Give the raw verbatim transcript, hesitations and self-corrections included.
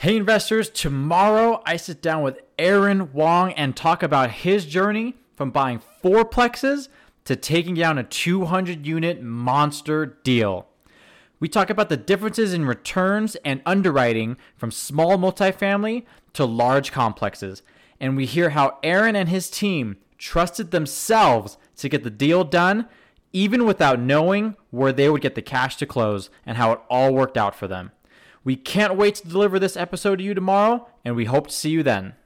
Hey investors, tomorrow I sit down with Aaron Wong and talk about his journey from buying four plexes to taking down a two hundred unit monster deal. We talk about the differences in returns and underwriting from small multifamily to large complexes. And we hear how Aaron and his team trusted themselves to get the deal done, even without knowing where they would get the cash to close and how it all worked out for them. We can't wait to deliver this episode to you tomorrow, and we hope to see you then.